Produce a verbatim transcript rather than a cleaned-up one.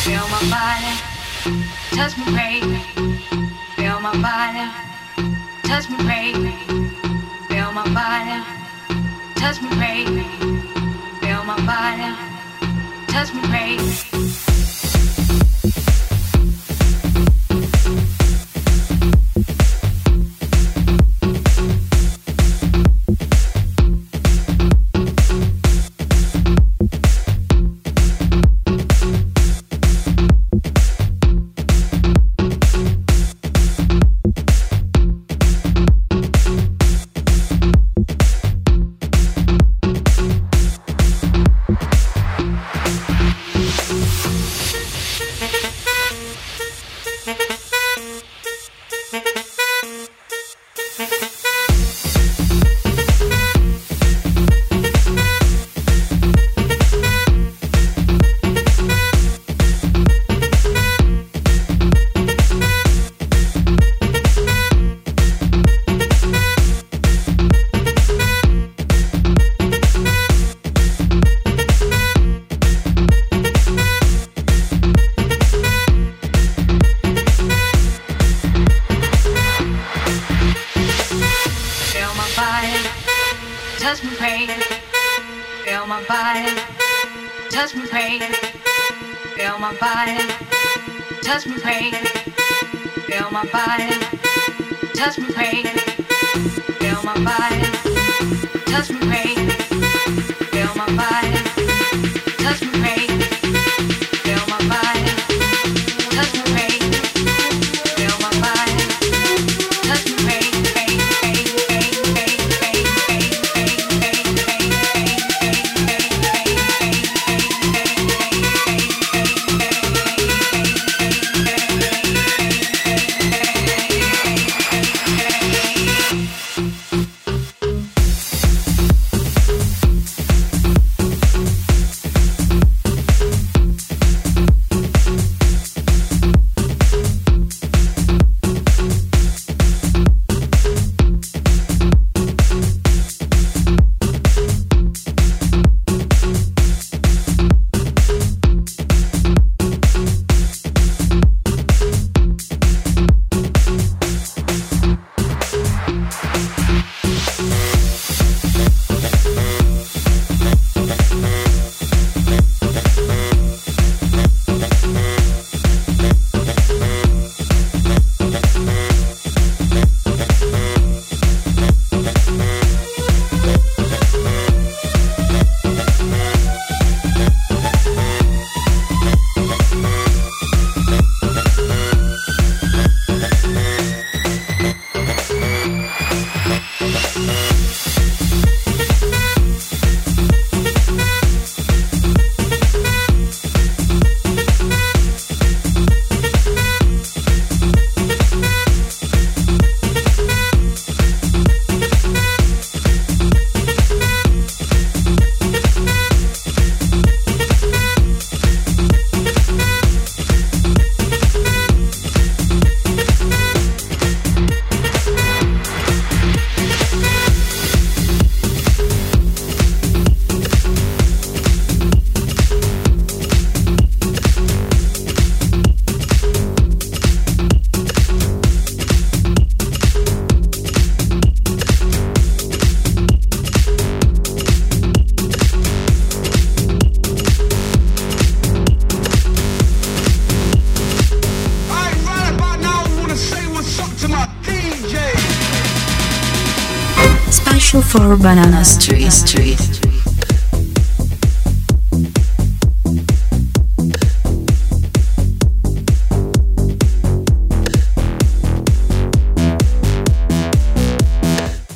Feel my body, touch me, baby. Feel my body, touch me, baby. Feel my body, touch me, baby. Feel my body, touch me, baby. Touch me, baby. Feel my body. Touch me, baby. Feel my body. Touch me, baby. Feel my body. Touch me, baby. Feel my body. Touch me, baby. Feel my body. Touch me, baby. Feel my body. Touch me, baby. Feel my body. Touch me, baby. For Banana Street Street.